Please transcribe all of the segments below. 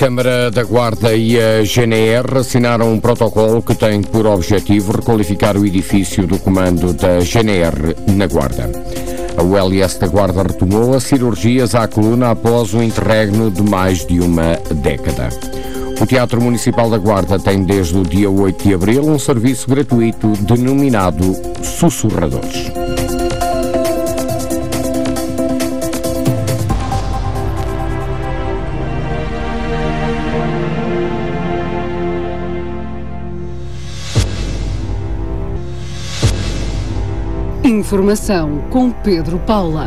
Câmara da Guarda e a GNR assinaram um protocolo que tem por objetivo requalificar o edifício do comando da GNR na Guarda. A ULS da Guarda retomou as cirurgias à coluna após um interregno de mais de uma década. O Teatro Municipal da Guarda tem desde o dia 8 de abril um serviço gratuito denominado Sussurradores. Informação com Pedro Paula.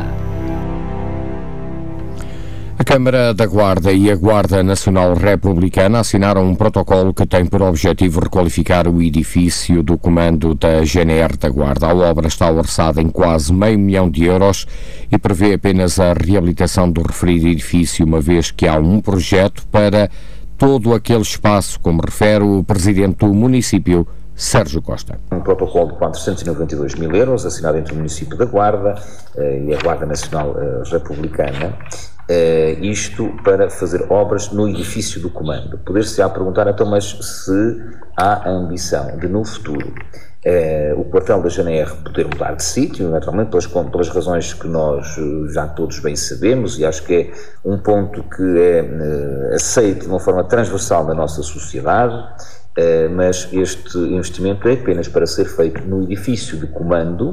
A Câmara da Guarda e a Guarda Nacional Republicana assinaram um protocolo que tem por objetivo requalificar o edifício do comando da GNR da Guarda. A obra está orçada em quase €500 mil e prevê apenas a reabilitação do referido edifício, uma vez que há um projeto para todo aquele espaço, como refere o Presidente do município, Sérgio Costa. Um protocolo de €492 mil, assinado entre o município da Guarda e a Guarda Nacional Republicana, isto para fazer obras no edifício do comando. Poder-se-á perguntar, então, mas se há a ambição de, no futuro, o quartel da GNR poder mudar de sítio, naturalmente, pelas razões que nós já todos bem sabemos, e acho que é um ponto que é aceito de uma forma transversal na nossa sociedade. Mas este investimento é apenas para ser feito no edifício de comando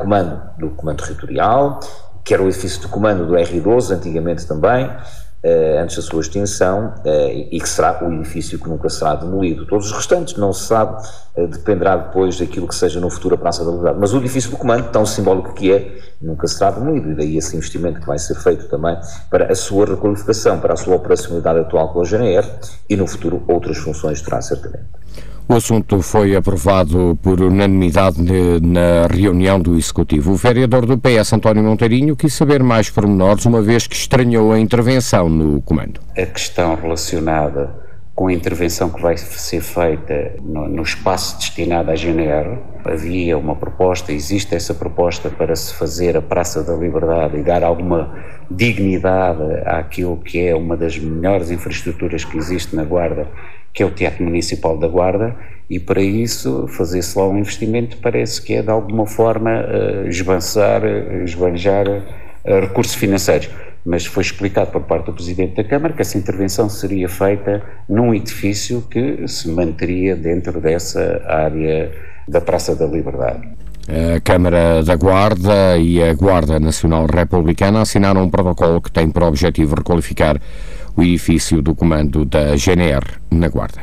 territorial, que era o edifício de comando do R12, antigamente também, antes da sua extinção, e que será o edifício que nunca será demolido. Todos os restantes, não se sabe, dependerá depois daquilo que seja no futuro a Praça da Liberdade. Mas o edifício de comando, tão simbólico que é, nunca será demolido, e daí esse investimento que vai ser feito também para a sua requalificação, para a sua operacionalidade atual com a GNR, e no futuro outras funções terá certamente. O assunto foi aprovado por unanimidade na reunião do Executivo. O vereador do PS, António Monteirinho, quis saber mais pormenores, uma vez que estranhou a intervenção no comando. A questão relacionada com a intervenção que vai ser feita no espaço destinado à GNR, havia uma proposta, existe essa proposta para se fazer a Praça da Liberdade e dar alguma dignidade àquilo que é uma das melhores infraestruturas que existe na Guarda, que é o Teatro Municipal da Guarda, e para isso fazer-se lá um investimento parece que é de alguma forma esbanjar recursos financeiros. Mas foi explicado por parte do Presidente da Câmara que essa intervenção seria feita num edifício que se manteria dentro dessa área da Praça da Liberdade. A Câmara da Guarda e a Guarda Nacional Republicana assinaram um protocolo que tem por objetivo requalificar o edifício do comando da GNR na Guarda.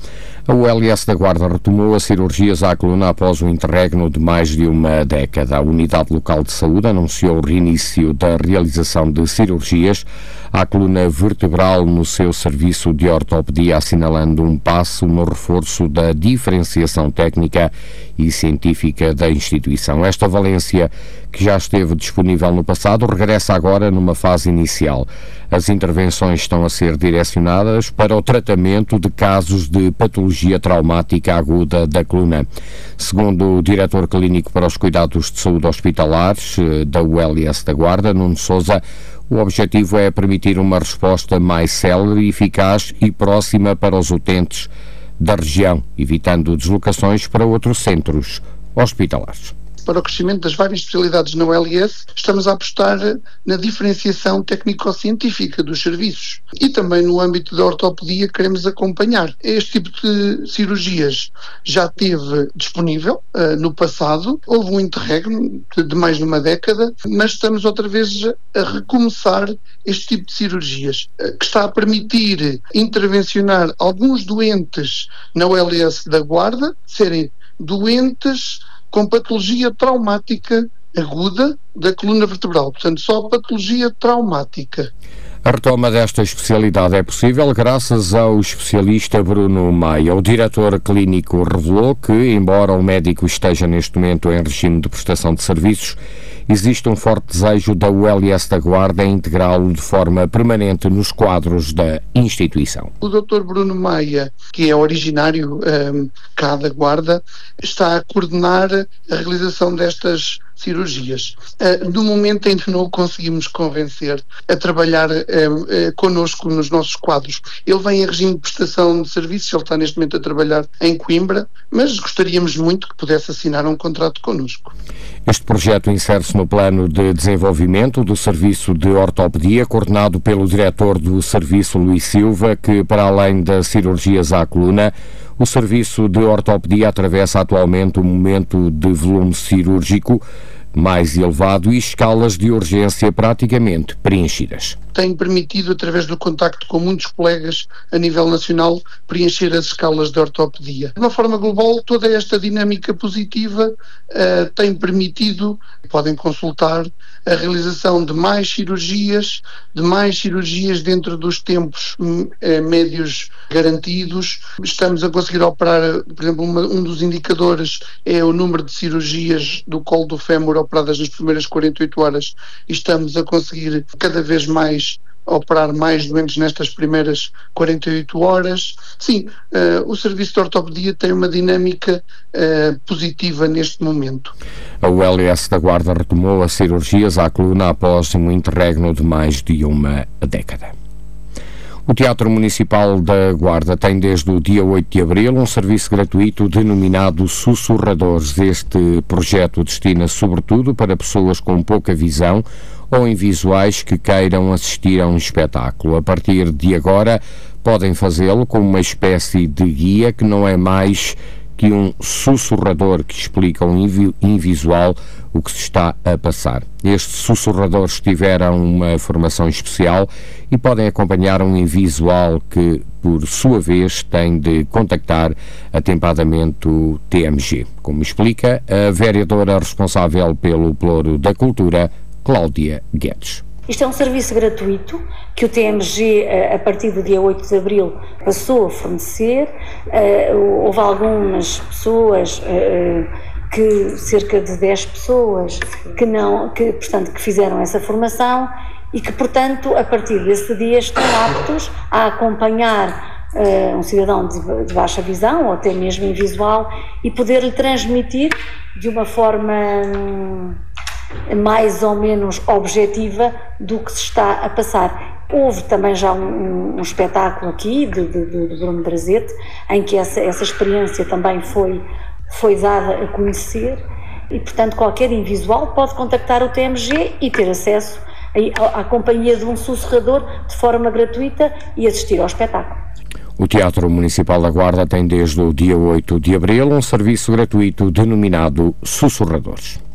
A ULS da Guarda retomou as cirurgias à coluna após um interregno de mais de uma década. A Unidade Local de Saúde anunciou o reinício da realização de cirurgias à coluna vertebral no seu serviço de ortopedia, assinalando um passo no reforço da diferenciação técnica e científica da instituição. Esta valência, que já esteve disponível no passado, regressa agora numa fase inicial. As intervenções estão a ser direcionadas para o tratamento de casos de patologia traumática aguda da coluna. Segundo o diretor clínico para os cuidados de saúde hospitalares da ULS da Guarda, Nuno Sousa, o objetivo é permitir uma resposta mais célere, eficaz e próxima para os utentes da região, evitando deslocações para outros centros hospitalares. Para o crescimento das várias especialidades na ULS, estamos a apostar na diferenciação técnico-científica dos serviços. E também no âmbito da ortopedia queremos acompanhar. Este tipo de cirurgias já esteve disponível no passado, houve um interregno de mais de uma década, mas estamos outra vez a recomeçar este tipo de cirurgias, que está a permitir intervencionar alguns doentes na ULS da Guarda, serem doentes com patologia traumática aguda da coluna vertebral, portanto só patologia traumática. A retoma desta especialidade é possível graças ao especialista Bruno Maia. O diretor clínico revelou que, embora o médico esteja neste momento em regime de prestação de serviços, existe um forte desejo da ULS da Guarda em integrá-lo de forma permanente nos quadros da instituição. O Dr. Bruno Maia, que é originário cá da Guarda, está a coordenar a realização destas cirurgias. No momento ainda não o conseguimos convencer a trabalhar connosco nos nossos quadros. Ele vem em regime de prestação de serviços, ele está neste momento a trabalhar em Coimbra, mas gostaríamos muito que pudesse assinar um contrato connosco. Este projeto insere-se no plano de desenvolvimento do Serviço de Ortopedia, coordenado pelo diretor do Serviço, Luís Silva, que, para além das cirurgias à coluna, o Serviço de Ortopedia atravessa atualmente um momento de volume cirúrgico mais elevado e escalas de urgência praticamente preenchidas. Tem permitido, através do contacto com muitos colegas a nível nacional, preencher as escalas de ortopedia. De uma forma global, toda esta dinâmica positiva tem permitido, podem consultar, a realização de mais cirurgias dentro dos tempos médios garantidos. Estamos a conseguir operar, por exemplo, um dos indicadores é o número de cirurgias do colo do fémur operadas nas primeiras 48 horas e estamos a conseguir cada vez mais operar mais doentes nestas primeiras 48 horas. Sim, o Serviço de Ortopedia tem uma dinâmica positiva neste momento. A ULS da Guarda retomou as cirurgias à coluna após um interregno de mais de uma década. O Teatro Municipal da Guarda tem desde o dia 8 de abril um serviço gratuito denominado Sussurradores. Este projeto destina-se sobretudo para pessoas com pouca visão ou invisuais que queiram assistir a um espetáculo. A partir de agora podem fazê-lo com uma espécie de guia que não é mais que um sussurrador que explica ao invisual o que se está a passar. Estes sussurradores tiveram uma formação especial e podem acompanhar um invisual que, por sua vez, tem de contactar atempadamente o TMG, como explica a vereadora responsável pelo Pelouro da Cultura, Cláudia Guedes. Isto é um serviço gratuito que o TMG, a partir do dia 8 de abril, passou a fornecer. Houve algumas pessoas, cerca de 10 pessoas, que fizeram essa formação e que, portanto, a partir desse dia estão aptos a acompanhar um cidadão de baixa visão ou até mesmo invisual e poder-lhe transmitir de uma forma mais ou menos objetiva do que se está a passar. Houve também já um espetáculo aqui de Bruno Brazete, em que essa experiência também foi dada a conhecer e, portanto, qualquer invisual pode contactar o TMG e ter acesso à companhia de um sussurrador de forma gratuita e assistir ao espetáculo. O Teatro Municipal da Guarda tem desde o dia 8 de abril um serviço gratuito denominado Sussurradores.